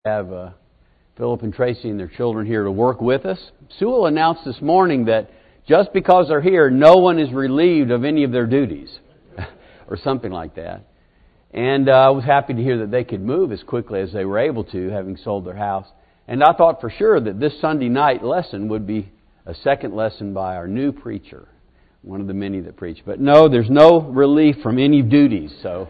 Have Philip and Tracy and their children here to work with us. Sewell announced this morning that just because they're here, no one is relieved of any of their duties, or something like that. And I was happy to hear that they could move as quickly as they were able to, having sold their house. And I thought for sure that this Sunday night lesson would be a second lesson by our new preacher, one of the many that preach. But no, there's no relief from any duties. So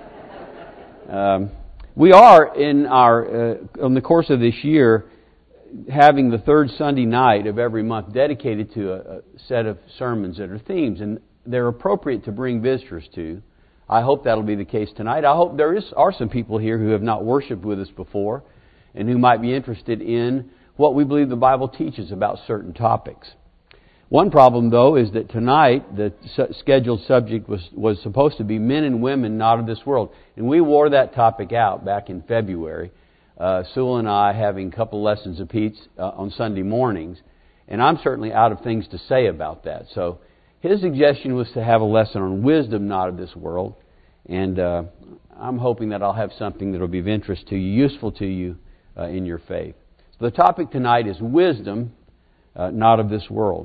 we are in on the course of this year having the third Sunday night of every month dedicated to a set of sermons that are themes, and they're appropriate to bring visitors to. I hope that'll be the case tonight. I hope there are some people here who have not worshiped with us before and who might be interested in what we believe the Bible teaches about certain topics. One problem, though, is that tonight the scheduled subject was supposed to be men and women not of this world. And we wore that topic out back in February, Sewell and I having a couple lessons apiece on Sunday mornings. And I'm certainly out of things to say about that. So his suggestion was to have a lesson on wisdom not of this world. And I'm hoping that I'll have something that will be of interest to you, useful to you in your faith. So the topic tonight is wisdom not of this world.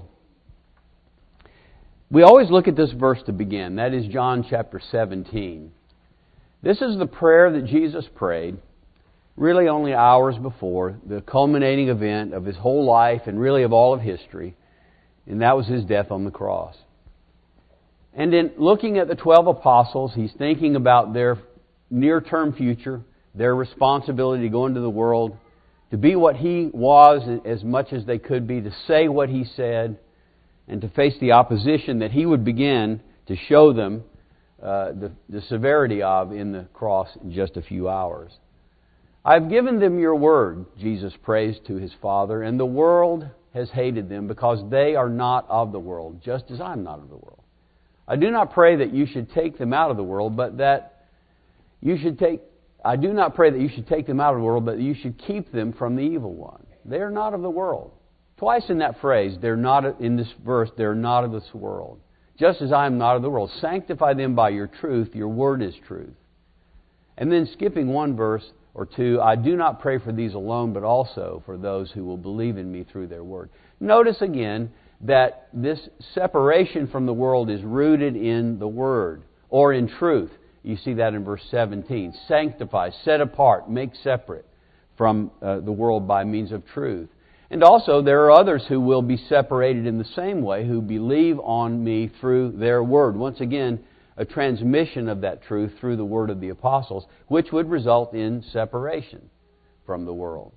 We always look at this verse to begin. That is John chapter 17. This is the prayer that Jesus prayed, really only hours before the culminating event of His whole life and really of all of history, and that was His death on the cross. And in looking at the 12 apostles, He's thinking about their near-term future, their responsibility to go into the world, to be what He was as much as they could be, to say what He said, and to face the opposition that He would begin to show them the severity of in the cross in just a few hours. I've given them your word, Jesus prays to His Father, and the world has hated them because they are not of the world, just as I'm not of the world. I do not pray that you should take them out of the world, but that you should take... I do not pray that you should take them out of the world, but that you should keep them from the evil one. They are not of the world. Twice in that phrase, they're not in this verse, they're not of this world. Just as I am not of the world. Sanctify them by your truth. Your word is truth. And then skipping one verse or two, I do not pray for these alone, but also for those who will believe in me through their word. Notice again that this separation from the world is rooted in the word or in truth. You see that in verse 17. Sanctify, set apart, make separate from the world by means of truth. And also, there are others who will be separated in the same way, who believe on me through their word. Once again, a transmission of that truth through the word of the apostles, which would result in separation from the world.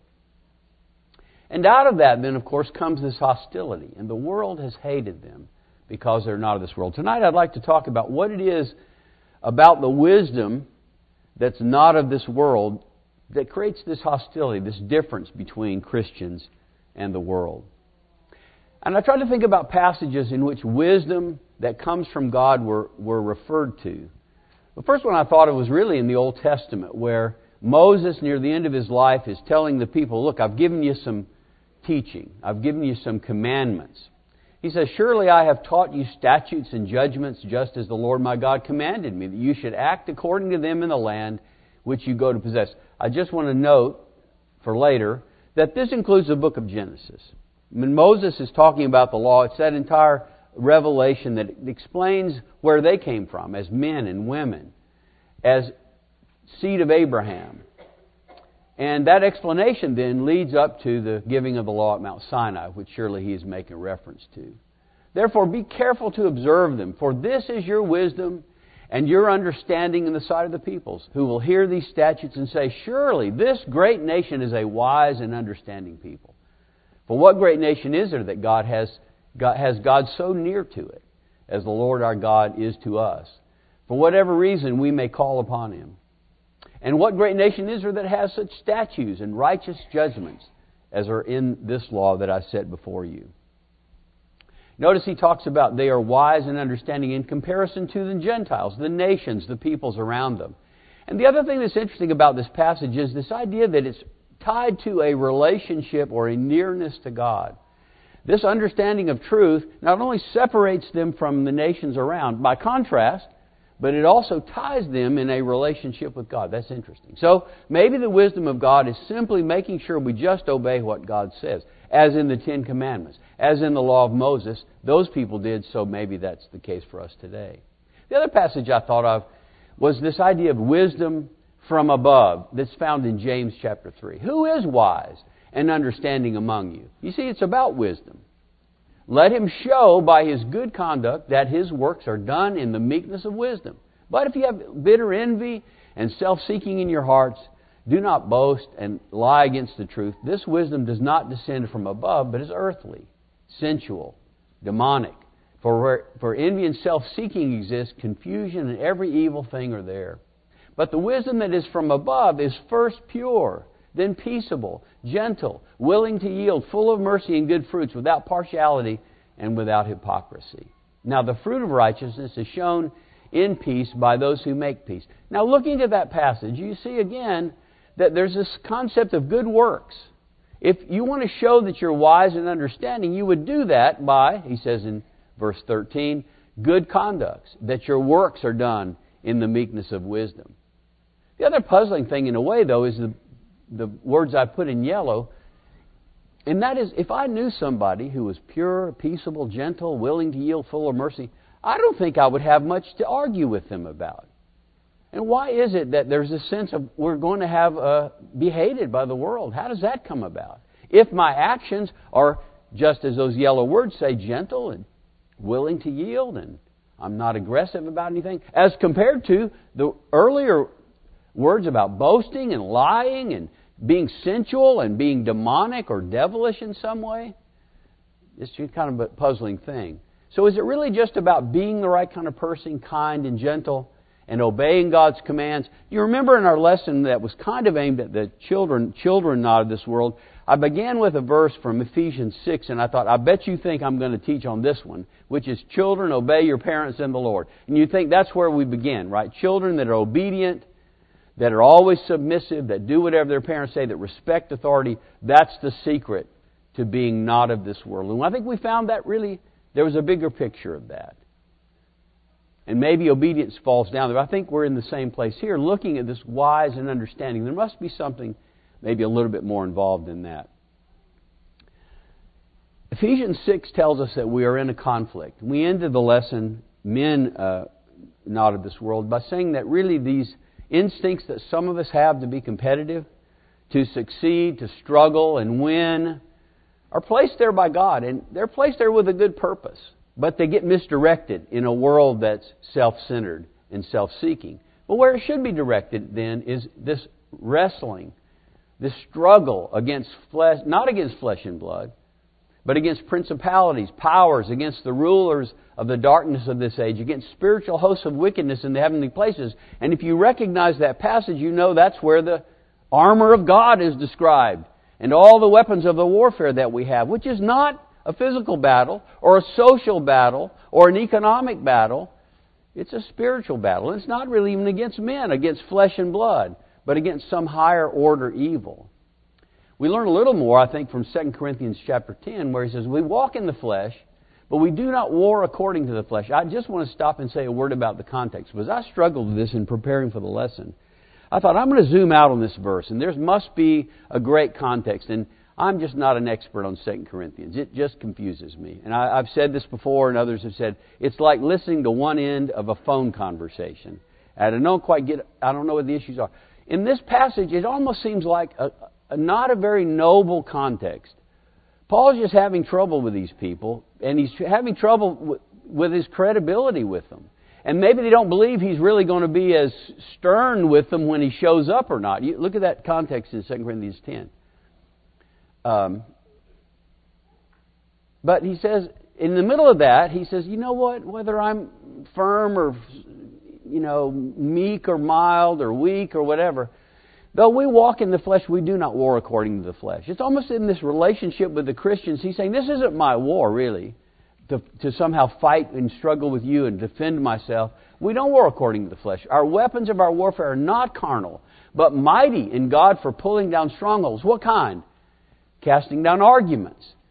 And out of that, then, of course, comes this hostility. And the world has hated them because they're not of this world. Tonight, I'd like to talk about what it is about the wisdom that's not of this world that creates this hostility, this difference between Christians and the world. And I tried to think about passages in which wisdom that comes from God were referred to. The first one I thought of was really in the Old Testament, where Moses, near the end of his life, is telling the people, look, I've given you some teaching. I've given you some commandments. He says, surely I have taught you statutes and judgments just as the Lord my God commanded me, that you should act according to them in the land which you go to possess. I just want to note for later that this includes the book of Genesis. When Moses is talking about the law, it's that entire revelation that explains where they came from as men and women, as seed of Abraham. And that explanation then leads up to the giving of the law at Mount Sinai, which surely he is making reference to. Therefore, be careful to observe them, for this is your wisdom and your understanding in the sight of the peoples, who will hear these statutes and say, surely this great nation is a wise and understanding people. For what great nation is there that God has God so near to it, as the Lord our God is to us? For whatever reason we may call upon Him. And what great nation is there that has such statutes and righteous judgments as are in this law that I set before you? Notice he talks about they are wise and understanding in comparison to the Gentiles, the nations, the peoples around them. And the other thing that's interesting about this passage is this idea that it's tied to a relationship or a nearness to God. This understanding of truth not only separates them from the nations around, by contrast, but it also ties them in a relationship with God. That's interesting. So maybe the wisdom of God is simply making sure we just obey what God says, as in the Ten Commandments, as in the law of Moses. Those people did, so maybe that's the case for us today. The other passage I thought of was this idea of wisdom from above that's found in James chapter 3. Who is wise and understanding among you? You see, it's about wisdom. Let him show by his good conduct that his works are done in the meekness of wisdom. But if you have bitter envy and self-seeking in your hearts, do not boast and lie against the truth. This wisdom does not descend from above, but is earthly, sensual, demonic. For where envy and self-seeking exist, confusion and every evil thing are there. But the wisdom that is from above is first pure, then peaceable, gentle, willing to yield, full of mercy and good fruits, without partiality and without hypocrisy. Now the fruit of righteousness is shown in peace by those who make peace. Now looking at that passage, you see again that there's this concept of good works. If you want to show that you're wise and understanding, you would do that by, he says in verse 13, good conducts, that your works are done in the meekness of wisdom. The other puzzling thing in a way, though, is the words I put in yellow, and that is, if I knew somebody who was pure, peaceable, gentle, willing to yield, full of mercy, I don't think I would have much to argue with them about. And why is it that there's a sense of we're going to be hated by the world? How does that come about? If my actions are, just as those yellow words say, gentle and willing to yield, and I'm not aggressive about anything, as compared to the earlier words about boasting and lying and being sensual and being demonic or devilish in some way, it's just kind of a puzzling thing. So is it really just about being the right kind of person, kind and gentle, and obeying God's commands? You remember in our lesson that was kind of aimed at the children not of this world, I began with a verse from Ephesians 6, and I thought, I bet you think I'm going to teach on this one, which is children, obey your parents in the Lord. And you think that's where we begin, right? Children that are obedient, that are always submissive, that do whatever their parents say, that respect authority, that's the secret to being not of this world. And I think we found that really, there was a bigger picture of that. And maybe obedience falls down there. I think we're in the same place here, looking at this wise and understanding. There must be something maybe a little bit more involved in that. Ephesians 6 tells us that we are in a conflict. We ended the lesson, men not of this world, by saying that really these instincts that some of us have to be competitive, to succeed, to struggle and win, are placed there by God. And they're placed there with a good purpose. But they get misdirected in a world that's self-centered and self-seeking. But where it should be directed then is this wrestling, this struggle against flesh, not against flesh and blood, but against principalities, powers, against the rulers of the darkness of this age, against spiritual hosts of wickedness in the heavenly places. And if you recognize that passage, you know that's where the armor of God is described, and all the weapons of the warfare that we have, which is not a physical battle or a social battle or an economic battle. It's a spiritual battle. And it's not really even against men, against flesh and blood, but against some higher order evil. We learn a little more, I think, from 2 Corinthians chapter 10, where he says, we walk in the flesh, but we do not war according to the flesh. I just want to stop and say a word about the context, because I struggled with this in preparing for the lesson. I thought, I'm going to zoom out on this verse, and there must be a great context. And I'm just not an expert on 2 Corinthians. It just confuses me. And I've said this before, and others have said, it's like listening to one end of a phone conversation. And I don't know what the issues are. In this passage, it almost seems like not a very noble context. Paul's just having trouble with these people, and he's having trouble with his credibility with them. And maybe they don't believe he's really going to be as stern with them when he shows up or not. Look at that context in 2 Corinthians 10. But he says, in the middle of that, he says, you know what, whether I'm firm or, meek or mild or weak or whatever, though we walk in the flesh, we do not war according to the flesh. It's almost in this relationship with the Christians, he's saying, this isn't my war, really, to somehow fight and struggle with you and defend myself. We don't war according to the flesh. Our weapons of our warfare are not carnal, but mighty in God for pulling down strongholds. What kind? Casting down arguments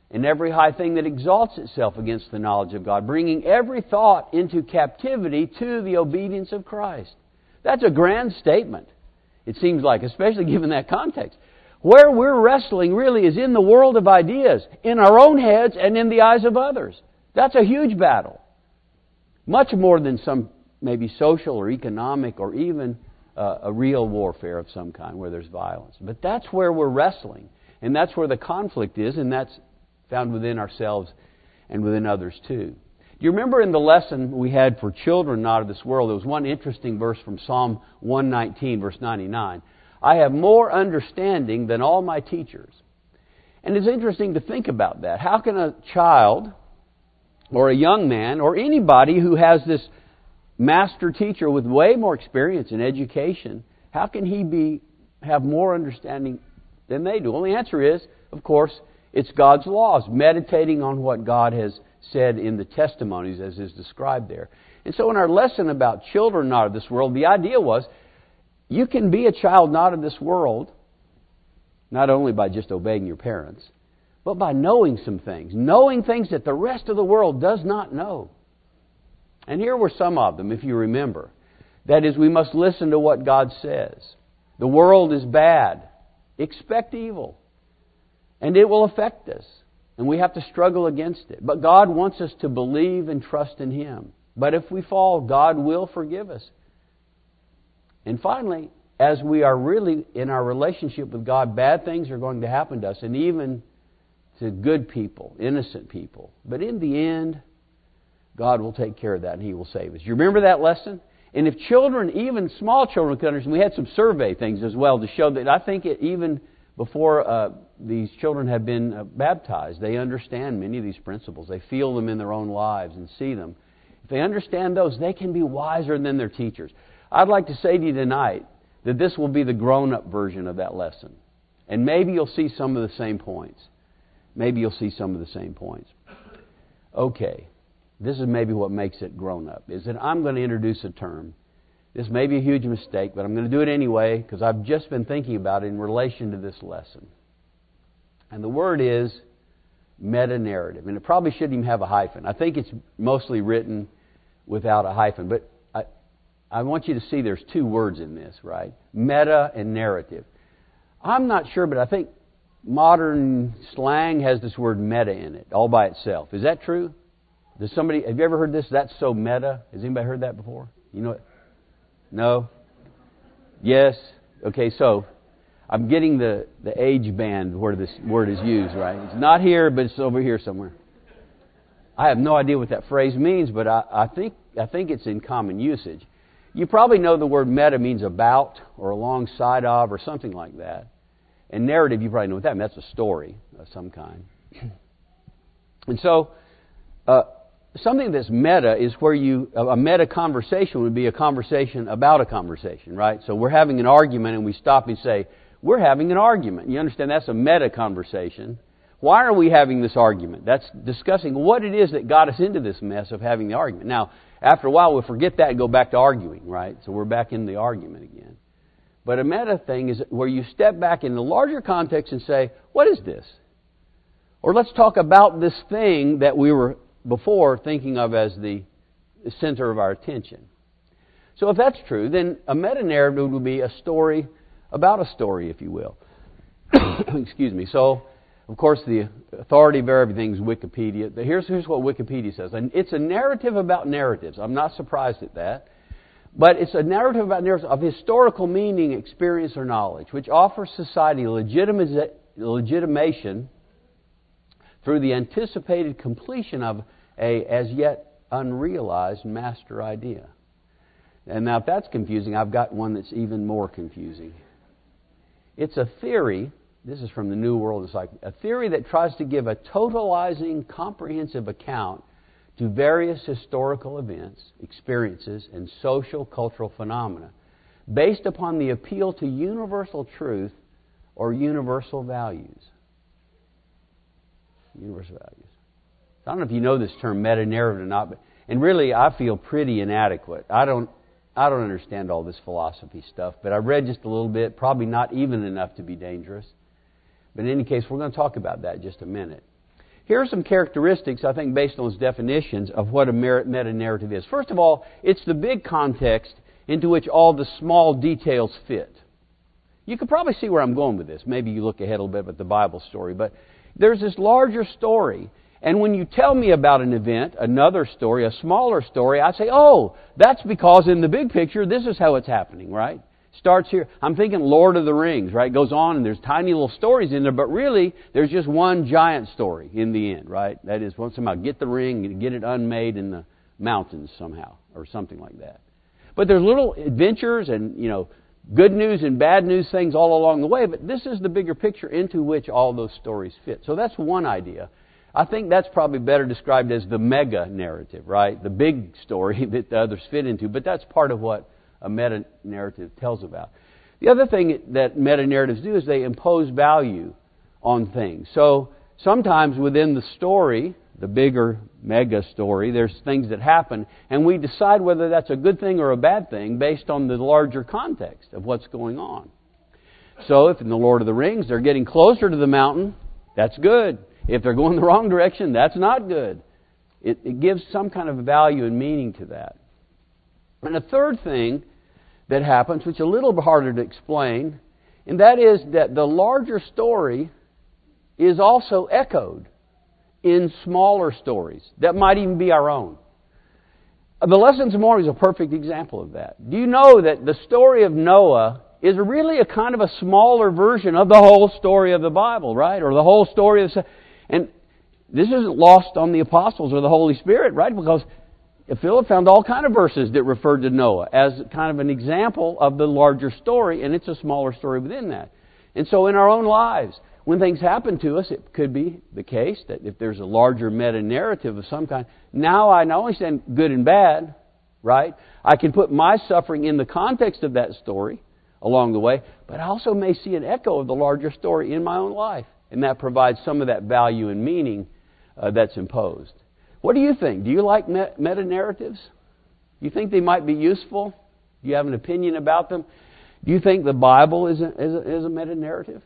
and every high thing that exalts itself against the knowledge of God, bringing every thought into captivity to the obedience of Christ. That's a grand statement, it seems like, especially given that context. Where we're wrestling really is in the world of ideas, in our own heads and in the eyes of others. That's a huge battle. Much more than some maybe social or economic or even a real warfare of some kind where there's violence. But that's where we're wrestling. And that's where the conflict is, and that's found within ourselves and within others too. Do you remember in the lesson we had for children not of this world, there was one interesting verse from Psalm 119, verse 99. I have more understanding than all my teachers. And it's interesting to think about that. How can a child or a young man or anybody who has this master teacher with way more experience in education, how can he have more understanding than they do? Well, the answer is, of course, it's God's laws, meditating on what God has said in the testimonies as is described there. And so in our lesson about children not of this world, the idea was you can be a child not of this world, not only by just obeying your parents, but by knowing some things, knowing things that the rest of the world does not know. And here were some of them, if you remember. That is, we must listen to what God says. The world is bad. Expect evil. And it will affect us. And we have to struggle against it. But God wants us to believe and trust in Him. But if we fall, God will forgive us. And finally, as we are really in our relationship with God, bad things are going to happen to us, and even to good people, innocent people. But in the end, God will take care of that and He will save us. You remember that lesson? And if children, even small children, could understand, we had some survey things as well to show that I think even before these children have been baptized, they understand many of these principles. They feel them in their own lives and see them. If they understand those, they can be wiser than their teachers. I'd like to say to you tonight that this will be the grown-up version of that lesson. And maybe you'll see some of the same points. Maybe you'll see some of the same points. Okay. This is maybe what makes it grown up, is that I'm going to introduce a term. This may be a huge mistake, but I'm going to do it anyway because I've just been thinking about it in relation to this lesson. And the word is meta-narrative. And it probably shouldn't even have a hyphen. I think it's mostly written without a hyphen. But I want you to see there's two words in this, right? Meta and narrative. I'm not sure, but I think modern slang has this word meta in it all by itself. Is that true? Have you ever heard this? That's so meta. Has anybody heard that before? You know it? No? Yes? Okay, so I'm getting the age band where this word is used, right? It's not here, but it's over here somewhere. I have no idea what that phrase means, but I think it's in common usage. You probably know the word meta means about or alongside of or something like that. And narrative, you probably know what that means. That's a story of some kind. And so, something that's meta is where a meta conversation would be a conversation about a conversation, right? So we're having an argument and we stop and say, we're having an argument. You understand that's a meta conversation. Why are we having this argument? That's discussing what it is that got us into this mess of having the argument. Now, after a while, we'll forget that and go back to arguing, right? So we're back in the argument again. But a meta thing is where you step back in the larger context and say, what is this? Or let's talk about this thing that we were before thinking of as the center of our attention. So if that's true, then a meta-narrative would be a story about a story, if you will. Excuse me. So, of course, the authority of everything is Wikipedia. Here's what Wikipedia says. And it's a narrative about narratives. I'm not surprised at that. But it's a narrative about narratives of historical meaning, experience, or knowledge, which offers society legitimation through the anticipated completion of a as yet unrealized master idea. And now if that's confusing, I've got one that's even more confusing. It's a theory, this is from the New World, it's like a theory that tries to give a totalizing, comprehensive account to various historical events, experiences, and social, cultural phenomena based upon the appeal to universal truth or universal values. Universal values. I don't know if you know this term meta-narrative or not, and really I feel pretty inadequate. I don't understand all this philosophy stuff, but I've read just a little bit, probably not even enough to be dangerous. But in any case, we're going to talk about that in just a minute. Here are some characteristics, I think, based on those definitions of what a meta-narrative is. First of all, it's the big context into which all the small details fit. You could probably see where I'm going with this. Maybe you look ahead a little bit at the Bible story, but there's this larger story. And when you tell me about an event, another story, a smaller story, I say, oh, that's because in the big picture, this is how it's happening, right? Starts here. I'm thinking Lord of the Rings, right? Goes on and there's tiny little stories in there, but really there's just one giant story in the end, right? That is, once somehow get the ring and get it unmade in the mountains somehow, or something like that. But there's little adventures and, good news and bad news things all along the way, but this is the bigger picture into which all those stories fit. So that's one idea. I think that's probably better described as the mega-narrative, right? The big story that the others fit into, but that's part of what a meta-narrative tells about. The other thing that meta-narratives do is they impose value on things. So sometimes within the story, the bigger mega story, there's things that happen, and we decide whether that's a good thing or a bad thing based on the larger context of what's going on. So if in the Lord of the Rings they're getting closer to the mountain, that's good. If they're going the wrong direction, that's not good. It gives some kind of value and meaning to that. And a third thing that happens, which is a little bit harder to explain, and that is that the larger story is also echoed in smaller stories that might even be our own. The Lessons of Mormon is a perfect example of that. Do you know that the story of Noah is really a kind of a smaller version of the whole story of the Bible, right? Or the whole story of... And this isn't lost on the apostles or the Holy Spirit, right? Because Philip found all kind of verses that referred to Noah as kind of an example of the larger story, and it's a smaller story within that. And so in our own lives, when things happen to us, it could be the case that if there's a larger meta-narrative of some kind, now I not only understand good and bad, right? I can put my suffering in the context of that story along the way, but I also may see an echo of the larger story in my own life. And that provides some of that value and meaning that's imposed. What do you think? Do you like meta-narratives? Do you think they might be useful? Do you have an opinion about them? Do you think the Bible is a meta-narrative?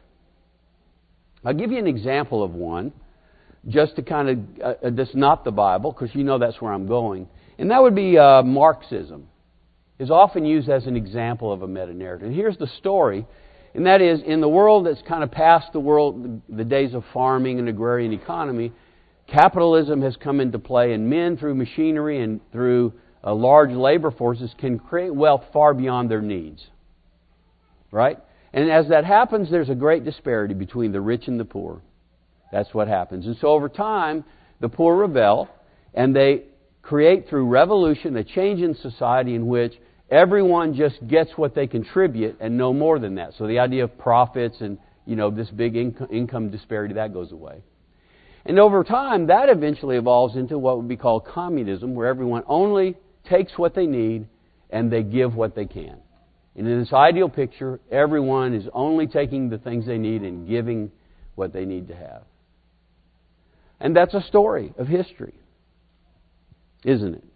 I'll give you an example of one, just to kind of, that's not the Bible, because that's where I'm going. And that would be Marxism. It's often used as an example of a meta-narrative. And here's the story. And that is, in the world that's kind of past the days of farming and agrarian economy, capitalism has come into play, and men, through machinery and through large labor forces, can create wealth far beyond their needs. Right? And as that happens, there's a great disparity between the rich and the poor. That's what happens. And so over time, the poor rebel, and they create through revolution a change in society in which everyone just gets what they contribute and no more than that. So the idea of profits and, this big income disparity, that goes away. And over time, that eventually evolves into what would be called communism, where everyone only takes what they need and they give what they can. And in this ideal picture, everyone is only taking the things they need and giving what they need to have. And that's a story of history, isn't it?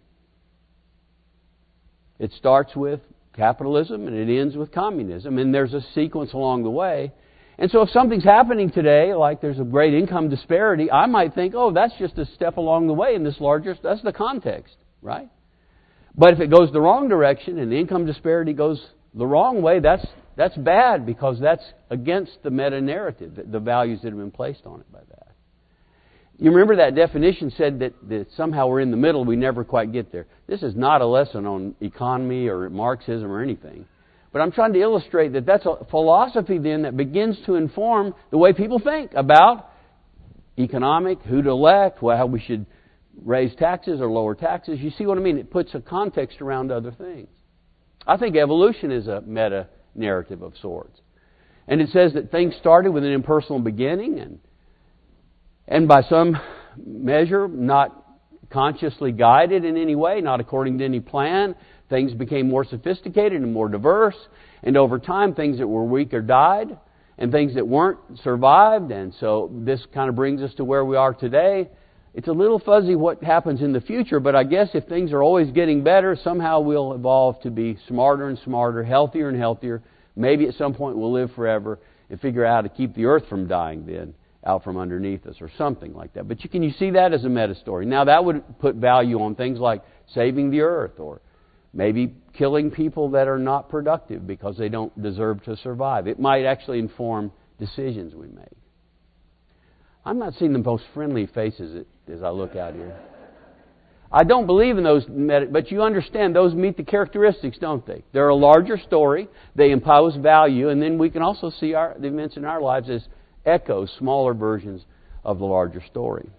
It starts with capitalism and it ends with communism, and there's a sequence along the way. And so if something's happening today, like there's a great income disparity, I might think, oh, that's just a step along the way in this larger, that's the context, right? But if it goes the wrong direction and the income disparity goes the wrong way, that's bad, because that's against the meta-narrative, the values that have been placed on it by that. You remember that definition said that somehow we're in the middle, we never quite get there. This is not a lesson on economy or Marxism or anything. But I'm trying to illustrate that that's a philosophy then that begins to inform the way people think about economic, who to elect, how we should raise taxes or lower taxes. You see what I mean? It puts a context around other things. I think evolution is a meta-narrative of sorts. And it says that things started with an impersonal beginning, and by some measure, not consciously guided in any way, not according to any plan. Things became more sophisticated and more diverse. And over time, things that were weaker died, and things that weren't survived. And so this kind of brings us to where we are today. It's a little fuzzy what happens in the future, but I guess if things are always getting better, somehow we'll evolve to be smarter and smarter, healthier and healthier. Maybe at some point we'll live forever and figure out how to keep the earth from dying then out from underneath us or something like that. But you see that as a meta story. Now that would put value on things like saving the earth or maybe killing people that are not productive because they don't deserve to survive. It might actually inform decisions we make. I'm not seeing the most friendly faces as I look out here. I don't believe in those, but you understand those meet the characteristics, don't they? They're a larger story, they impose value, and then we can also see the events in our lives as echoes, smaller versions of the larger story.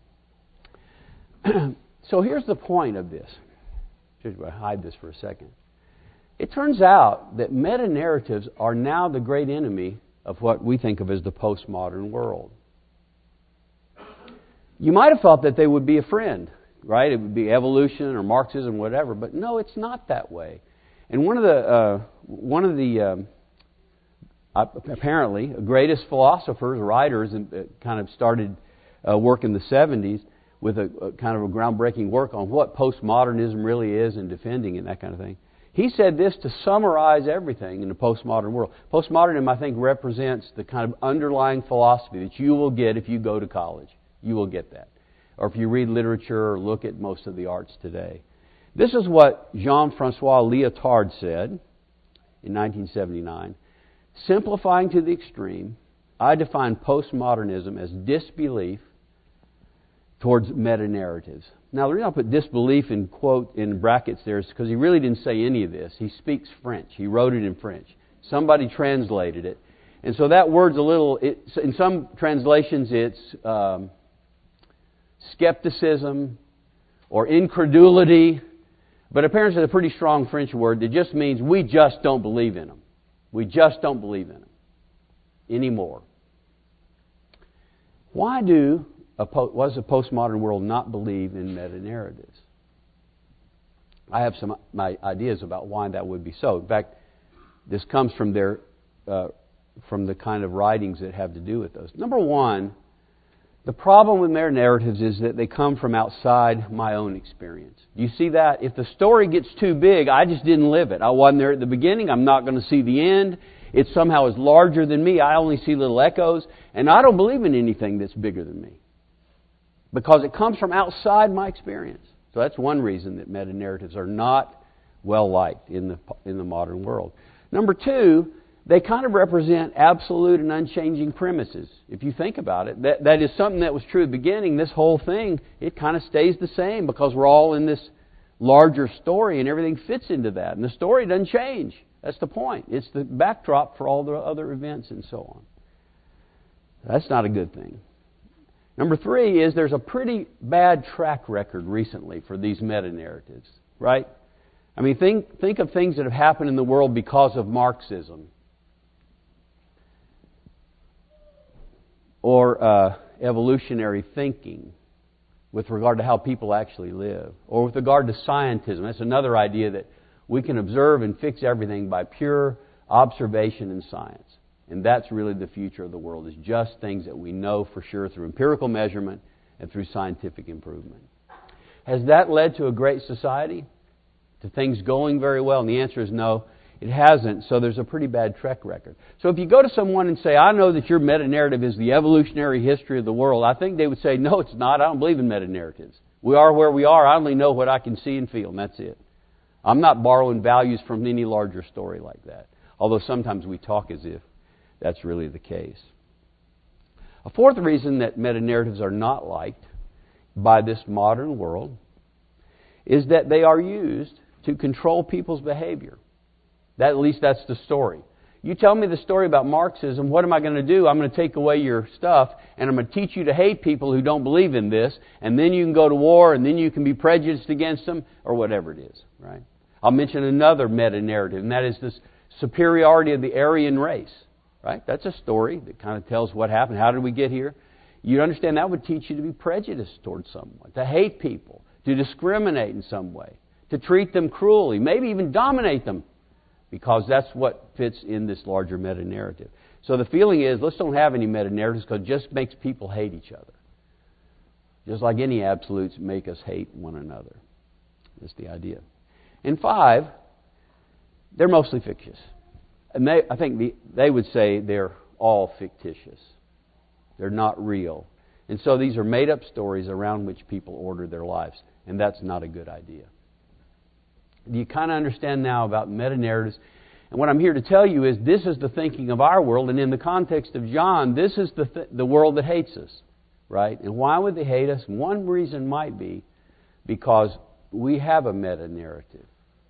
So here's the point of this. Just hide this for a second. It turns out that meta-narratives are now the great enemy of what we think of as the postmodern world. You might have thought that they would be a friend, right? It would be evolution or Marxism, whatever. But no, it's not that way. And one of the apparently greatest philosophers, writers, kind of started work in the 70s with a kind of a groundbreaking work on what postmodernism really is and defending it and that kind of thing. He said this to summarize everything in the postmodern world. Postmodernism, I think, represents the kind of underlying philosophy that you will get if you go to college. You will get that. Or if you read literature or look at most of the arts today. This is what Jean-Francois Lyotard said in 1979. Simplifying to the extreme, I define postmodernism as disbelief towards meta-narratives. Now, the reason I put disbelief in quote in brackets there is because he really didn't say any of this. He speaks French. He wrote it in French. Somebody translated it. And so that word's a little, in some translations it's skepticism or incredulity, but apparently it's a pretty strong French word that just means we just don't believe in them. We just don't believe in them anymore. Why does a postmodern world not believe in meta-narratives? I have my ideas about why that would be so. In fact, this comes from from the kind of writings that have to do with those. Number one, the problem with meta-narratives is that they come from outside my own experience. Do you see that? If the story gets too big, I just didn't live it. I wasn't there at the beginning. I'm not going to see the end. It somehow is larger than me. I only see little echoes. And I don't believe in anything that's bigger than me. Because it comes from outside my experience. So that's one reason that meta-narratives are not well liked in the modern world. Number two, they kind of represent absolute and unchanging premises. If you think about it, that is something that was true at the beginning. This whole thing, it kind of stays the same because we're all in this larger story and everything fits into that. And the story doesn't change. That's the point. It's the backdrop for all the other events and so on. That's not a good thing. Number three is there's a pretty bad track record recently for these meta-narratives, right? I mean, think of things that have happened in the world because of Marxism. Or evolutionary thinking with regard to how people actually live. Or with regard to scientism. That's another idea that we can observe and fix everything by pure observation and science. And that's really the future of the world, is just things that we know for sure through empirical measurement and through scientific improvement. Has that led to a great society? To things going very well? And the answer is no. It hasn't, so there's a pretty bad track record. So if you go to someone and say, I know that your meta-narrative is the evolutionary history of the world, I think they would say, no, it's not. I don't believe in meta-narratives. We are where we are. I only know what I can see and feel, and that's it. I'm not borrowing values from any larger story like that. Although sometimes we talk as if that's really the case. A fourth reason that meta-narratives are not liked by this modern world is that they are used to control people's behavior. At least that's the story. You tell me the story about Marxism, what am I going to do? I'm going to take away your stuff, and I'm going to teach you to hate people who don't believe in this, and then you can go to war, and then you can be prejudiced against them, or whatever it is, right? I'll mention another meta-narrative, and that is this superiority of the Aryan race, right? That's a story that kind of tells what happened. How did we get here? You understand that would teach you to be prejudiced towards someone, to hate people, to discriminate in some way, to treat them cruelly, maybe even dominate them. Because that's what fits in this larger meta-narrative. So the feeling is, let's don't have any meta-narratives because it just makes people hate each other. Just like any absolutes make us hate one another. That's the idea. And five, they're mostly fictitious. And I think they would say they're all fictitious. They're not real. And so these are made-up stories around which people order their lives. And that's not a good idea. Do you kind of understand now about meta-narratives? And what I'm here to tell you is this is the thinking of our world. And in the context of John, this is the world that hates us. Right? And why would they hate us? One reason might be because we have a meta-narrative.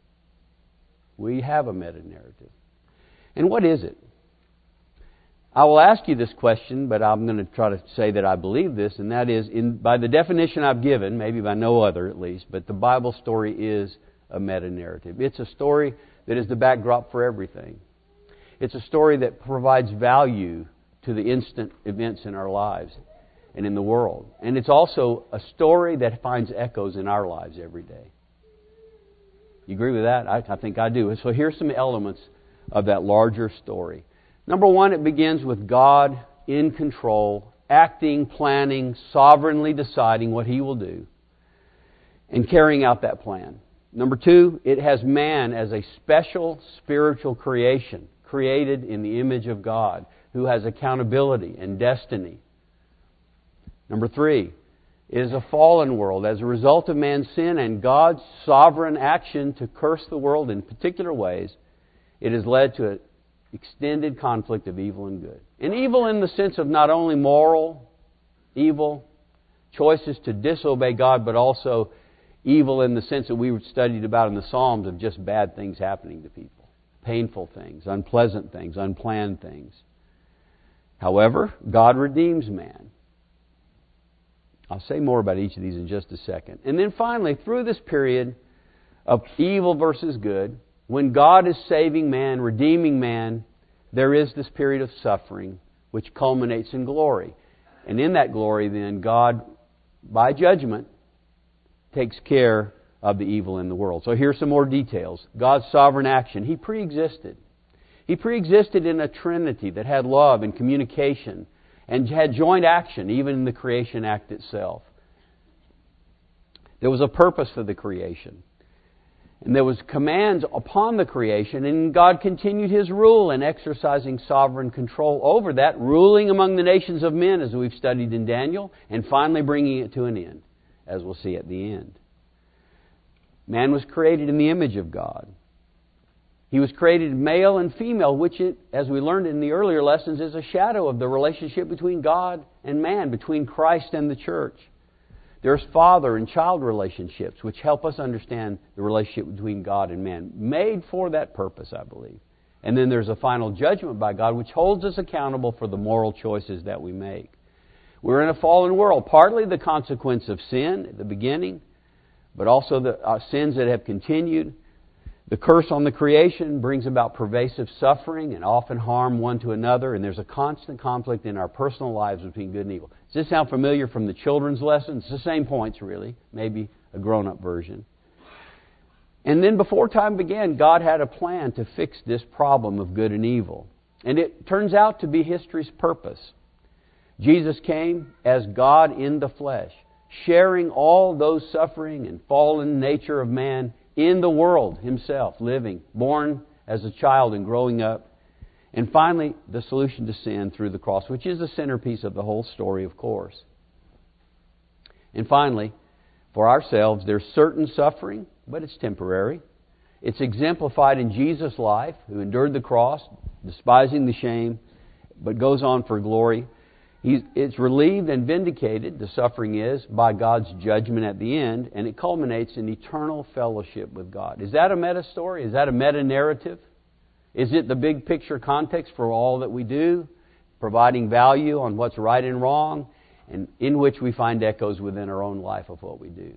We have a meta-narrative. And what is it? I will ask you this question, but I'm going to try to say that I believe this, and that is, by the definition I've given, maybe by no other at least, but the Bible story is a meta-narrative. It's a story that is the backdrop for everything. It's a story that provides value to the instant events in our lives and in the world. And it's also a story that finds echoes in our lives every day. You agree with that? I think I do. So here's some elements of that larger story. Number one, it begins with God in control, acting, planning, sovereignly deciding what He will do, and carrying out that plan. Number two, it has man as a special spiritual creation, created in the image of God, who has accountability and destiny. Number three, it is a fallen world. As a result of man's sin and God's sovereign action to curse the world in particular ways, it has led to an extended conflict of evil and good. And evil in the sense of not only moral evil, choices to disobey God, but also evil in the sense that we studied about in the Psalms of just bad things happening to people. Painful things, unpleasant things, unplanned things. However, God redeems man. I'll say more about each of these in just a second. And then finally, through this period of evil versus good, when God is saving man, redeeming man, there is this period of suffering which culminates in glory. And in that glory, then, God, by judgment, takes care of the evil in the world. So here's some more details. God's sovereign action. He pre-existed. He pre-existed in a Trinity that had love and communication and had joint action, even in the creation act itself. There was a purpose for the creation. And there was commands upon the creation, and God continued His rule in exercising sovereign control over that, ruling among the nations of men, as we've studied in Daniel, and finally bringing it to an end, as we'll see at the end. Man was created in the image of God. He was created male and female, which, as we learned in the earlier lessons, is a shadow of the relationship between God and man, between Christ and the church. There's father and child relationships, which help us understand the relationship between God and man, made for that purpose, I believe. And then there's a final judgment by God, which holds us accountable for the moral choices that we make. We're in a fallen world, partly the consequence of sin at the beginning, but also the sins that have continued. The curse on the creation brings about pervasive suffering and often harm one to another, and there's a constant conflict in our personal lives between good and evil. Does this sound familiar from the children's lessons? It's the same points, really, maybe a grown-up version. And then before time began, God had a plan to fix this problem of good and evil. And it turns out to be history's purpose. Jesus came as God in the flesh, sharing all those suffering and fallen nature of man in the world Himself, living, born as a child and growing up. And finally, the solution to sin through the cross, which is the centerpiece of the whole story, of course. And finally, for ourselves, there's certain suffering, but it's temporary. It's exemplified in Jesus' life, who endured the cross, despising the shame, but goes on for glory. It's relieved and vindicated, the suffering is, by God's judgment at the end, and it culminates in eternal fellowship with God. Is that a meta-story? Is that a meta-narrative? Is it the big picture context for all that we do, providing value on what's right and wrong, and in which we find echoes within our own life of what we do?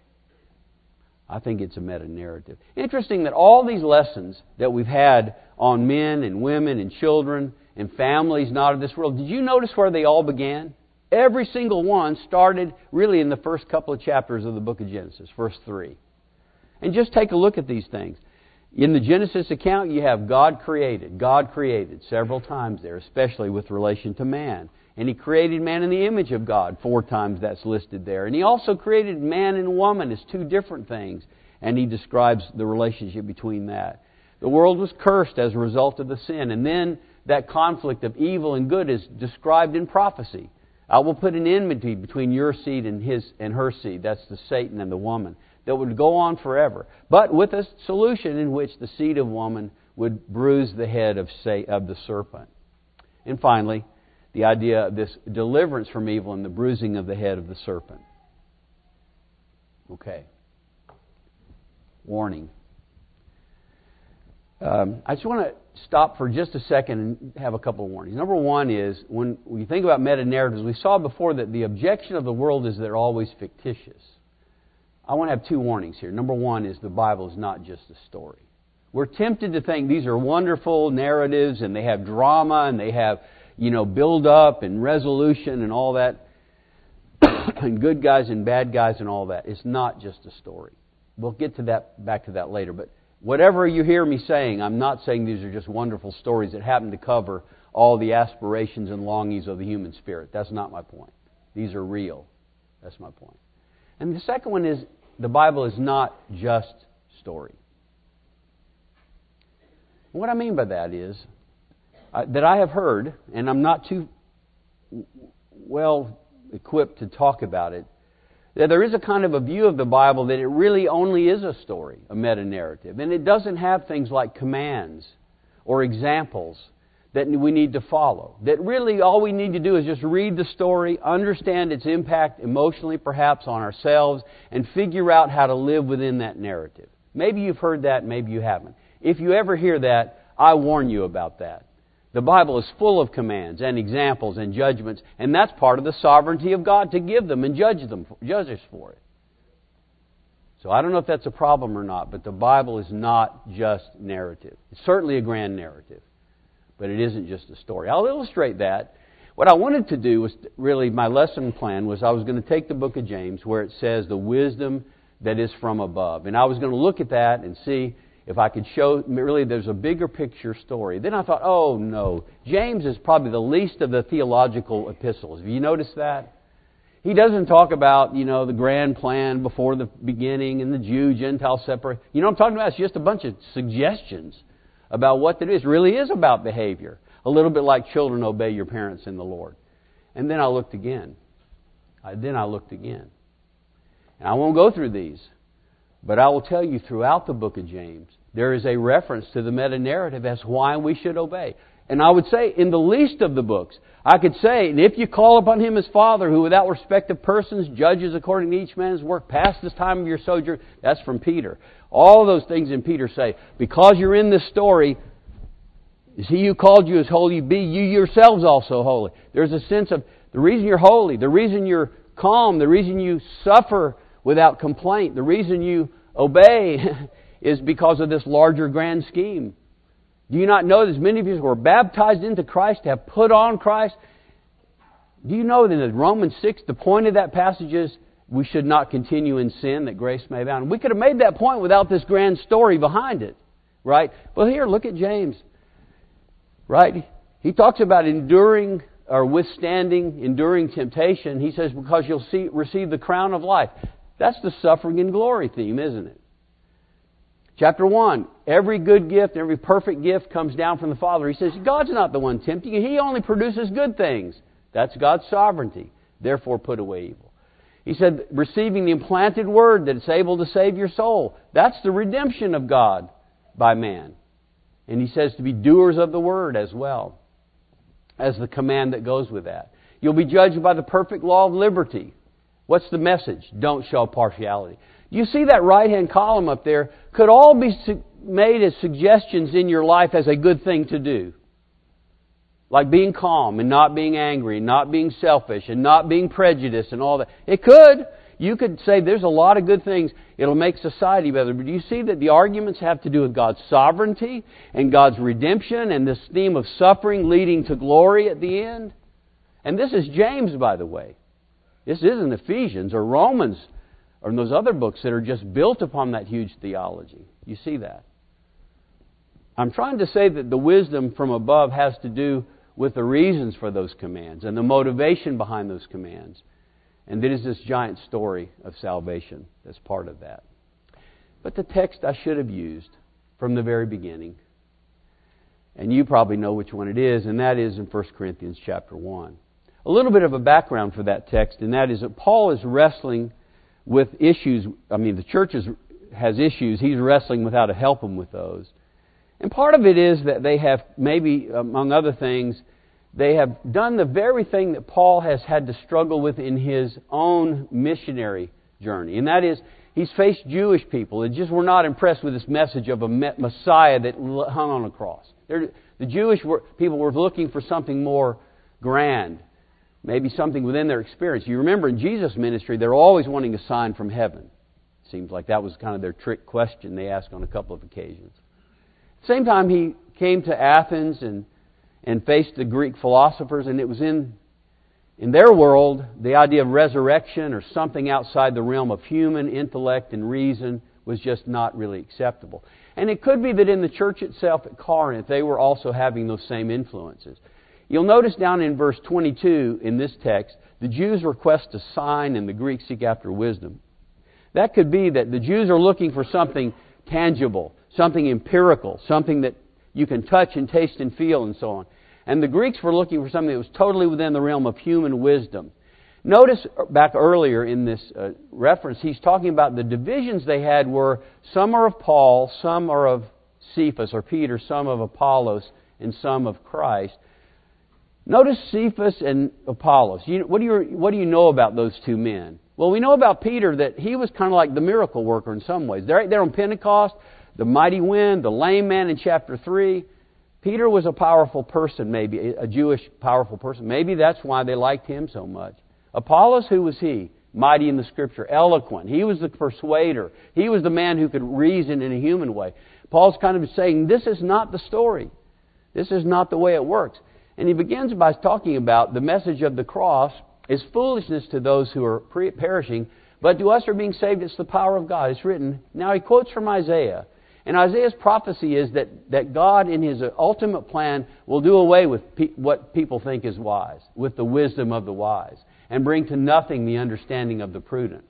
I think it's a meta-narrative. Interesting that all these lessons that we've had on men and women and children and families not of this world, did you notice where they all began? Every single one started really in the first couple of chapters of the book of Genesis, first 3. And just take a look at these things. In the Genesis account, you have God created several times there, especially with relation to man. And He created man in the image of God, 4 times that's listed there. And He also created man and woman as 2 different things. And He describes the relationship between that. The world was cursed as a result of the sin. And then that conflict of evil and good is described in prophecy. I will put an enmity between your seed and her seed. That's the Satan and the woman. That would go on forever. But with a solution in which the seed of woman would bruise the head of the serpent. And finally, the idea of this deliverance from evil and the bruising of the head of the serpent. Okay. Warning. I just want to stop for just a second and have a couple of warnings. Number one is, when we think about meta-narratives, we saw before that the objection of the world is they're always fictitious. I want to have two warnings here. Number one is the Bible is not just a story. We're tempted to think these are wonderful narratives and they have drama and they have, build-up and resolution and all that, and good guys and bad guys and all that. It's not just a story. We'll get to that, back to that later. But whatever you hear me saying, I'm not saying these are just wonderful stories that happen to cover all the aspirations and longings of the human spirit. That's not my point. These are real. That's my point. And the second one is, the Bible is not just story. What I mean by that is that I have heard, and I'm not too well equipped to talk about it, that there is a kind of a view of the Bible that it really only is a story, a meta-narrative. And it doesn't have things like commands or examples that we need to follow. That really all we need to do is just read the story, understand its impact emotionally perhaps on ourselves, and figure out how to live within that narrative. Maybe you've heard that, maybe you haven't. If you ever hear that, I warn you about that. The Bible is full of commands and examples and judgments, and that's part of the sovereignty of God to give them and judge us for it. So I don't know if that's a problem or not, but the Bible is not just narrative. It's certainly a grand narrative, but it isn't just a story. I'll illustrate that. What I wanted to do was really, my lesson plan was I was going to take the book of James where it says the wisdom that is from above. And I was going to look at that and see if I could show, really there's a bigger picture story. Then I thought, oh no, James is probably the least of the theological epistles. Have you noticed that? He doesn't talk about, the grand plan before the beginning and the Jew-Gentile separate. You know what I'm talking about? It's just a bunch of suggestions about what it is. It really is about behavior. A little bit like children obey your parents in the Lord. And then I looked again. And I won't go through these. But I will tell you throughout the book of James, there is a reference to the meta-narrative as why we should obey. And I would say, in the least of the books, I could say, and if you call upon Him as Father, who without respect of persons judges according to each man's work past this time of your sojourn, that's from Peter. All those things in Peter say, because you're in this story, is He who called you as holy, be you yourselves also holy. There's a sense of the reason you're holy, the reason you're calm, the reason you suffer without complaint, the reason you obey is because of this larger grand scheme. Do you not know that as many of you who are baptized into Christ have put on Christ? Do you know that in Romans 6, the point of that passage is we should not continue in sin that grace may abound? We could have made that point without this grand story behind it, right? Well, here, look at James, right? He talks about enduring temptation. He says, because you'll receive the crown of life. That's the suffering and glory theme, isn't it? Chapter 1, every good gift, every perfect gift comes down from the Father. He says, God's not the one tempting you. He only produces good things. That's God's sovereignty. Therefore, put away evil. He said, receiving the implanted word that it's able to save your soul. That's the redemption of God by man. And He says to be doers of the word as well, as the command that goes with that. You'll be judged by the perfect law of liberty. What's the message? Don't show partiality. You see that right-hand column up there could all be made as suggestions in your life as a good thing to do. Like being calm and not being angry, and not being selfish and not being prejudiced and all that. It could. You could say there's a lot of good things. It'll make society better. But do you see that the arguments have to do with God's sovereignty and God's redemption and this theme of suffering leading to glory at the end? And this is James, by the way. This isn't Ephesians or Romans or those other books that are just built upon that huge theology. You see that? I'm trying to say that the wisdom from above has to do with the reasons for those commands and the motivation behind those commands. And it is this giant story of salvation that's part of that. But the text I should have used from the very beginning, and you probably know which one it is, and that is in 1 Corinthians chapter 1. A little bit of a background for that text, and that is that Paul is wrestling with issues. I mean, the church has issues. He's wrestling with how to help them with those. And part of it is that they have, maybe among other things, they have done the very thing that Paul has had to struggle with in his own missionary journey. And that is, he's faced Jewish people that just were not impressed with this message of a Messiah that hung on a cross. The Jewish people were looking for something more grand, maybe something within their experience. You remember in Jesus' ministry, they're always wanting a sign from heaven. Seems like that was kind of their trick question they asked on a couple of occasions. At the same time, he came to Athens and faced the Greek philosophers, and it was in their world, the idea of resurrection or something outside the realm of human intellect and reason was just not really acceptable. And it could be that in the church itself at Corinth, they were also having those same influences. You'll notice down in verse 22 in this text, the Jews request a sign and the Greeks seek after wisdom. That could be that the Jews are looking for something tangible, something empirical, something that you can touch and taste and feel and so on. And the Greeks were looking for something that was totally within the realm of human wisdom. Notice back earlier in this reference, he's talking about the divisions they had were some are of Paul, some are of Cephas or Peter, some of Apollos, and some of Christ. Notice Cephas and Apollos. What do you know about those two men? Well, we know about Peter that he was kind of like the miracle worker in some ways. They're right there on Pentecost, the mighty wind, the lame man in chapter 3. Peter was a powerful person, maybe, a Jewish powerful person. Maybe that's why they liked him so much. Apollos, who was he? Mighty in the Scripture, eloquent. He was the persuader. He was the man who could reason in a human way. Paul's kind of saying, this is not the story. This is not the way it works. And he begins by talking about the message of the cross is foolishness to those who are perishing, but to us who are being saved, it's the power of God. It's written. Now he quotes from Isaiah. And Isaiah's prophecy is that God, in His ultimate plan, will do away with what people think is wise, with the wisdom of the wise, and bring to nothing the understanding of the prudent.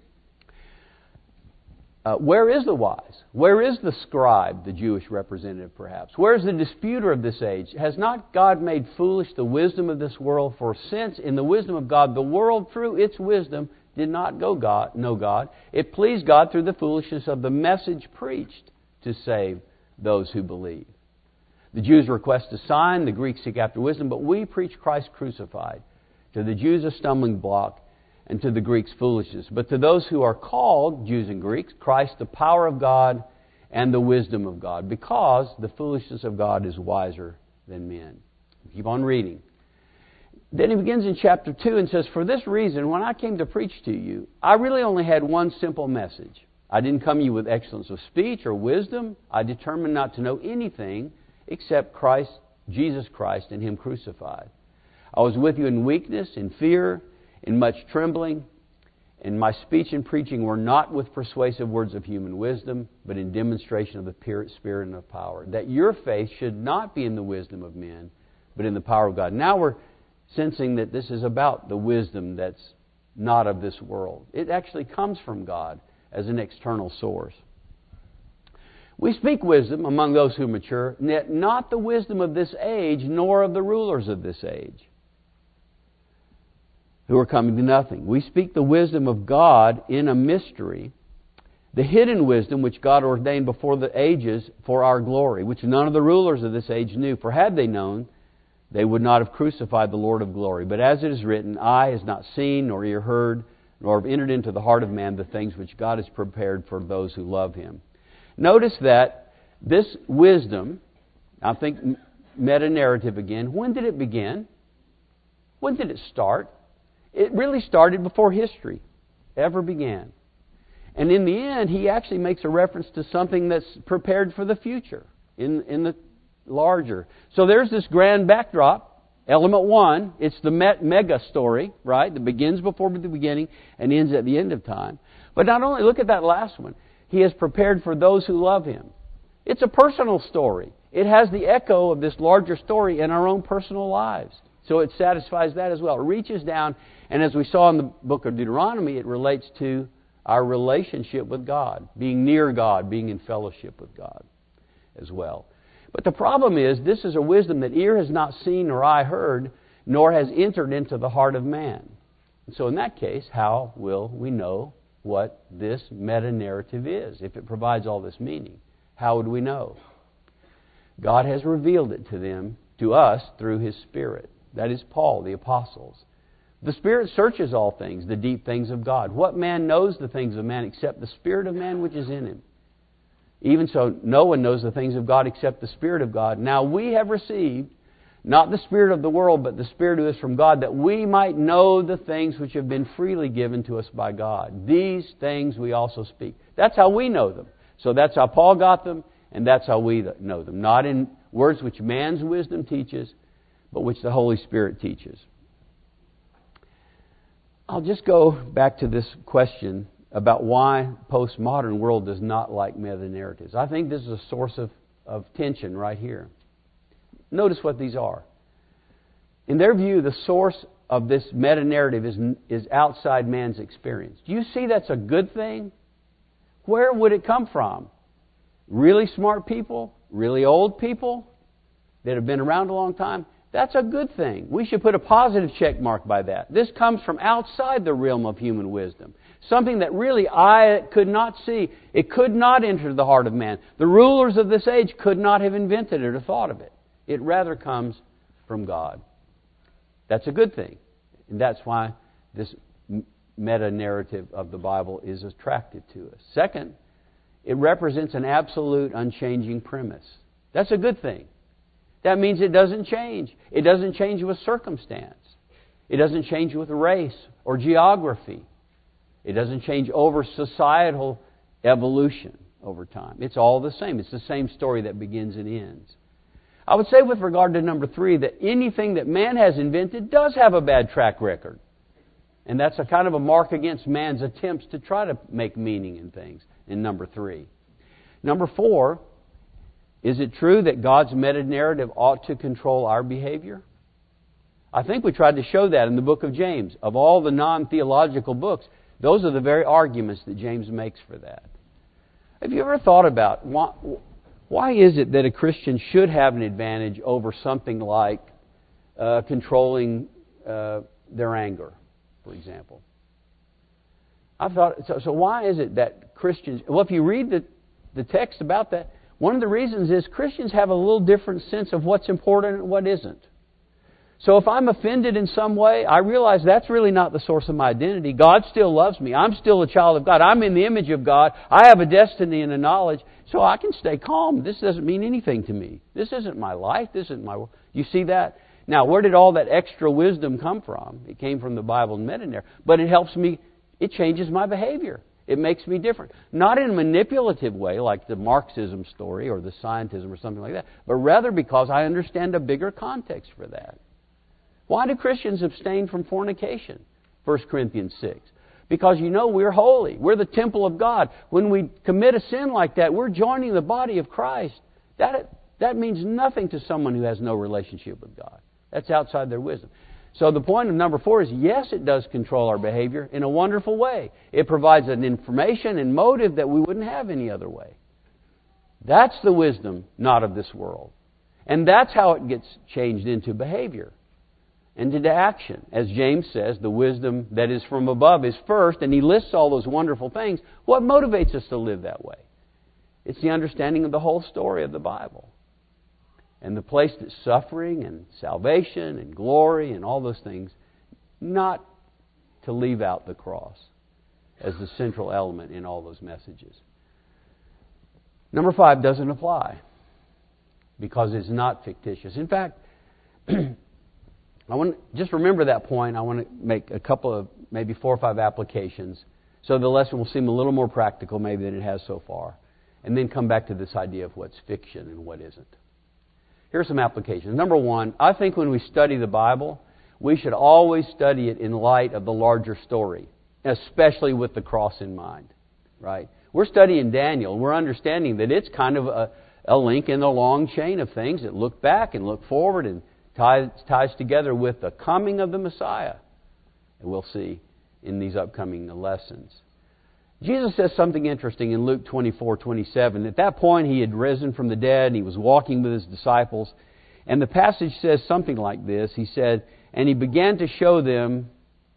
Where is the wise? Where is the scribe, the Jewish representative perhaps? Where is the disputer of this age? Has not God made foolish the wisdom of this world? For since in the wisdom of God, the world through its wisdom did not know God, it pleased God through the foolishness of the message preached to save those who believe. The Jews request a sign, the Greeks seek after wisdom, but we preach Christ crucified. To the Jews a stumbling block, and to the Greeks foolishness. But to those who are called, Jews and Greeks, Christ the power of God and the wisdom of God, because the foolishness of God is wiser than men. Keep on reading. Then he begins in chapter 2 and says, for this reason, when I came to preach to you, I really only had one simple message. I didn't come to you with excellence of speech or wisdom. I determined not to know anything except Christ, Jesus Christ, and Him crucified. I was with you in weakness, in fear, in much trembling, and my speech and preaching were not with persuasive words of human wisdom, but in demonstration of the Spirit and of power, that your faith should not be in the wisdom of men, but in the power of God. Now we're sensing that this is about the wisdom that's not of this world. It actually comes from God as an external source. We speak wisdom among those who mature, yet not the wisdom of this age, nor of the rulers of this age, who are coming to nothing. We speak the wisdom of God in a mystery, the hidden wisdom which God ordained before the ages for our glory, which none of the rulers of this age knew. For had they known, they would not have crucified the Lord of glory. But as it is written, eye has not seen, nor ear heard, nor have entered into the heart of man the things which God has prepared for those who love Him. Notice that this wisdom, I think meta-narrative again, when did it begin? When did it start? It really started before history ever began. And in the end, he actually makes a reference to something that's prepared for the future in the larger. So there's this grand backdrop. Element 1, it's the mega story, right? That begins before the beginning and ends at the end of time. But not only, look at that last one. He has prepared for those who love Him. It's a personal story. It has the echo of this larger story in our own personal lives. So it satisfies that as well. It reaches down, and as we saw in the book of Deuteronomy, it relates to our relationship with God, being near God, being in fellowship with God as well. But the problem is, this is a wisdom that ear has not seen nor eye heard, nor has entered into the heart of man. And so in that case, how will we know what this meta-narrative is? If it provides all this meaning, how would we know? God has revealed it to them, to us, through His Spirit. That is Paul, the apostles. The Spirit searches all things, the deep things of God. What man knows the things of man except the Spirit of man which is in him? Even so, no one knows the things of God except the Spirit of God. Now we have received not the spirit of the world, but the Spirit who is from God, that we might know the things which have been freely given to us by God. These things we also speak. That's how we know them. So that's how Paul got them, and that's how we know them. Not in words which man's wisdom teaches, but which the Holy Spirit teaches. I'll just go back to this question about why postmodern world does not like meta-narratives. I think this is a source of tension right here. Notice what these are. In their view, the source of this meta-narrative is outside man's experience. Do you see that's a good thing? Where would it come from? Really smart people? Really old people that have been around a long time? That's a good thing. We should put a positive check mark by that. This comes from outside the realm of human wisdom. Something that really I could not see. It could not enter the heart of man. The rulers of this age could not have invented it or thought of it. It rather comes from God. That's a good thing. And that's why this meta-narrative of the Bible is attractive to us. Second, it represents an absolute unchanging premise. That's a good thing. That means it doesn't change. It doesn't change with circumstance. It doesn't change with race or geography. It doesn't change over societal evolution over time. It's all the same. It's the same story that begins and ends. I would say with regard to number 3 that anything that man has invented does have a bad track record. And that's a kind of a mark against man's attempts to try to make meaning in things in number 3. Number 4, is it true that God's meta-narrative ought to control our behavior? I think we tried to show that in the book of James. Of all the non-theological books, those are the very arguments that James makes for that. Have you ever thought about why is it that a Christian should have an advantage over something like controlling their anger, for example? I've thought, so why is it that Christians... Well, if you read the text about that, one of the reasons is Christians have a little different sense of what's important and what isn't. So if I'm offended in some way, I realize that's really not the source of my identity. God still loves me. I'm still a child of God. I'm in the image of God. I have a destiny and a knowledge, so I can stay calm. This doesn't mean anything to me. This isn't my life. This isn't my world. You see that? Now, where did all that extra wisdom come from? It came from the Bible and meta-narrative. But it helps me. It changes my behavior. It makes me different. Not in a manipulative way like the Marxism story or the scientism or something like that, but rather because I understand a bigger context for that. Why do Christians abstain from fornication? 1 Corinthians 6. Because we're holy. We're the temple of God. When we commit a sin like that, we're joining the body of Christ. That means nothing to someone who has no relationship with God. That's outside their wisdom. So the point of number 4 is, yes, it does control our behavior in a wonderful way. It provides an information and motive that we wouldn't have any other way. That's the wisdom not of this world. And that's how it gets changed into behavior and into action. As James says, the wisdom that is from above is first, and he lists all those wonderful things. What motivates us to live that way? It's the understanding of the whole story of the Bible. And the place that suffering and salvation and glory and all those things, not to leave out the cross as the central element in all those messages. Number 5 doesn't apply because it's not fictitious. In fact, I want to just remember that point. I want to make a couple of maybe 4 or 5 applications so the lesson will seem a little more practical maybe than it has so far. And then come back to this idea of what's fiction and what isn't. Here's some applications. Number 1, I think when we study the Bible, we should always study it in light of the larger story, especially with the cross in mind. Right? We're studying Daniel. We're understanding that it's kind of a link in the long chain of things that look back and look forward and ties together with the coming of the Messiah. And we'll see in these upcoming lessons. Jesus says something interesting in Luke 24:27. At that point, he had risen from the dead, and he was walking with his disciples. And the passage says something like this. He said, and He began to show them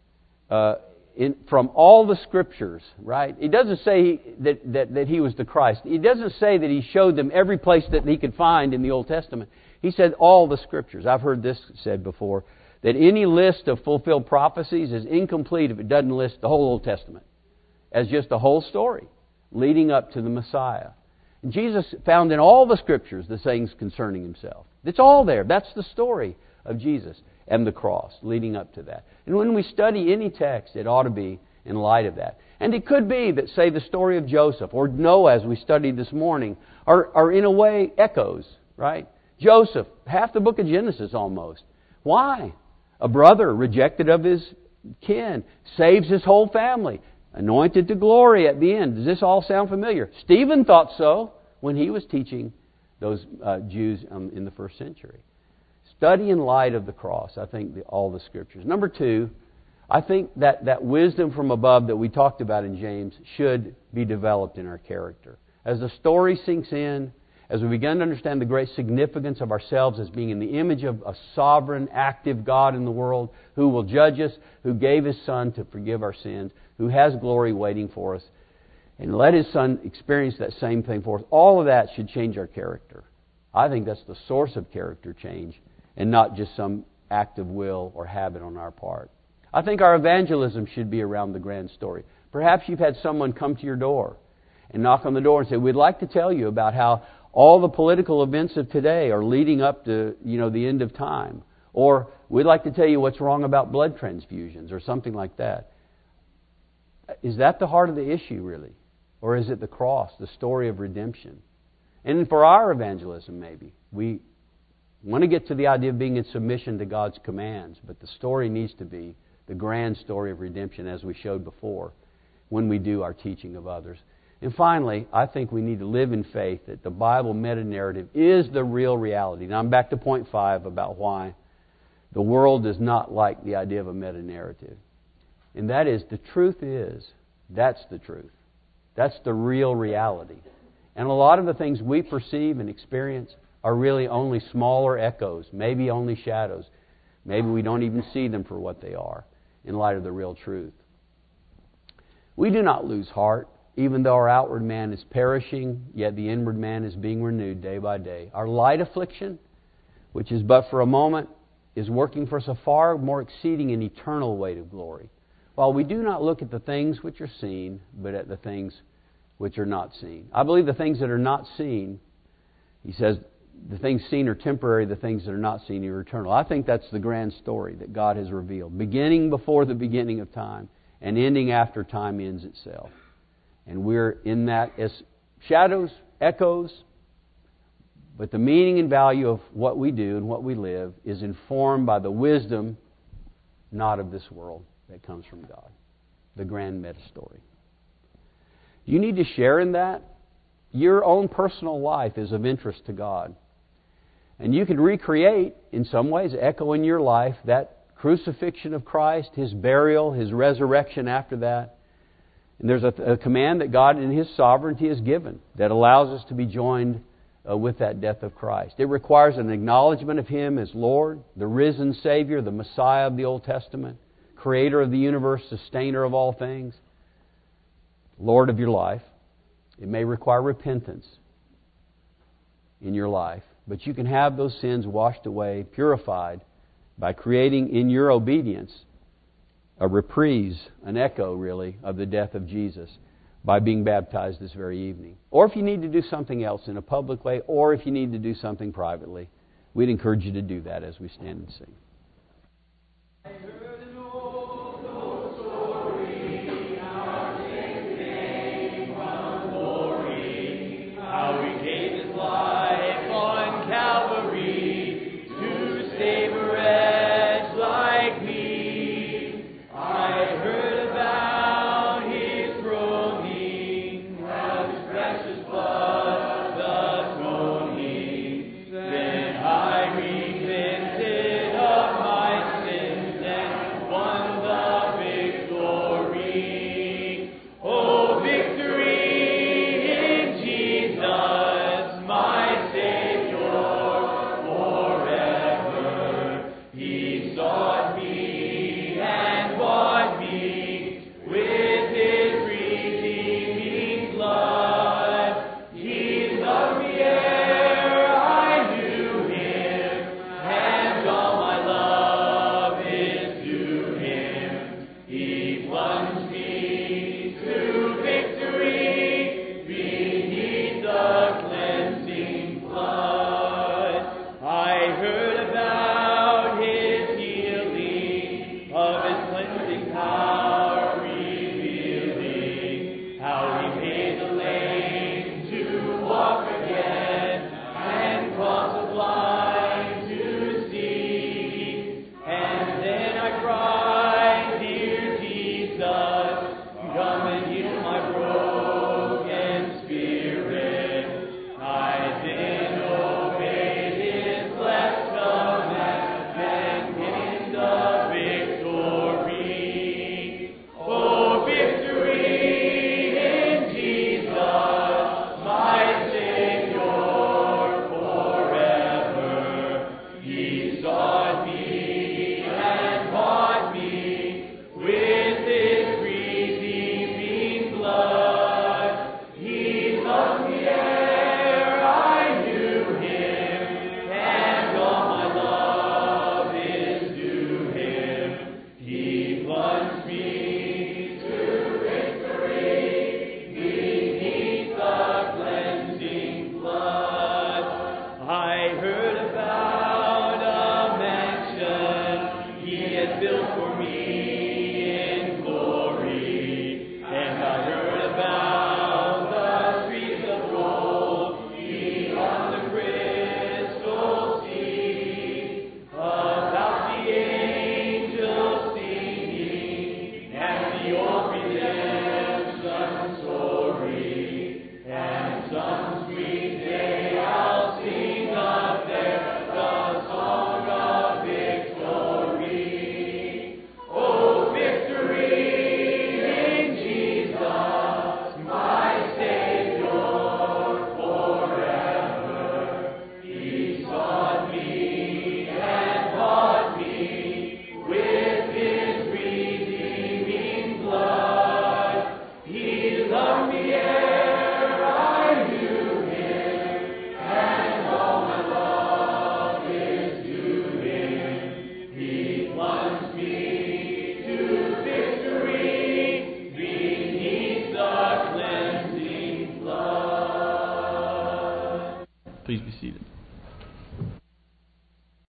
from all the Scriptures, right? He doesn't say that He was the Christ. He doesn't say that He showed them every place that He could find in the Old Testament. He said all the Scriptures. I've heard this said before, that any list of fulfilled prophecies is incomplete if it doesn't list the whole Old Testament as just a whole story leading up to the Messiah. And Jesus found in all the Scriptures the things concerning Himself. It's all there. That's the story of Jesus and the cross leading up to that. And when we study any text, it ought to be in light of that. And it could be that, say, the story of Joseph or Noah, as we studied this morning, are in a way echoes, right? Joseph, half the book of Genesis almost. Why? A brother rejected of his kin, saves his whole family, anointed to glory at the end. Does this all sound familiar? Stephen thought so when he was teaching those Jews in the first century. Study in light of the cross, I think, all the Scriptures. Number two, I think that wisdom from above that we talked about in James should be developed in our character. As the story sinks in, as we begin to understand the great significance of ourselves as being in the image of a sovereign, active God in the world who will judge us, who gave His Son to forgive our sins, who has glory waiting for us, and let His Son experience that same thing for us, all of that should change our character. I think that's the source of character change, and not just some act of will or habit on our part. I think our evangelism should be around the grand story. Perhaps you've had someone come to your door and knock on the door and say, we'd like to tell you about how all the political events of today are leading up to, the end of time. Or we'd like to tell you what's wrong about blood transfusions or something like that. Is that the heart of the issue, really? Or is it the cross, the story of redemption? And for our evangelism, maybe, we want to get to the idea of being in submission to God's commands, but the story needs to be the grand story of redemption, as we showed before, when we do our teaching of others. And finally, I think we need to live in faith that the Bible meta-narrative is the real reality. Now I'm back to point 5 about why the world does not like the idea of a meta-narrative. And that is, the truth is, that's the truth. That's the real reality. And a lot of the things we perceive and experience are really only smaller echoes, maybe only shadows. Maybe we don't even see them for what they are in light of the real truth. We do not lose heart, even though our outward man is perishing, yet the inward man is being renewed day by day. Our light affliction, which is but for a moment, is working for us a far more exceeding and eternal weight of glory. While we do not look at the things which are seen, but at the things which are not seen. I believe the things that are not seen, he says, the things seen are temporary, the things that are not seen are eternal. I think that's the grand story that God has revealed, beginning before the beginning of time and ending after time ends itself. And we're in that as shadows, echoes, but the meaning and value of what we do and what we live is informed by the wisdom not of this world that comes from God. The grand meta story. You need to share in that. Your own personal life is of interest to God. And you can recreate, in some ways, echo in your life that crucifixion of Christ, His burial, His resurrection after that. And there's a command that God in His sovereignty has given that allows us to be joined with that death of Christ. It requires an acknowledgement of Him as Lord, the risen Savior, the Messiah of the Old Testament, Creator of the universe, Sustainer of all things, Lord of your life. It may require repentance in your life, but you can have those sins washed away, purified, by creating in your obedience a reprise, an echo really, of the death of Jesus by being baptized this very evening. Or if you need to do something else in a public way, or if you need to do something privately, we'd encourage you to do that as we stand and sing.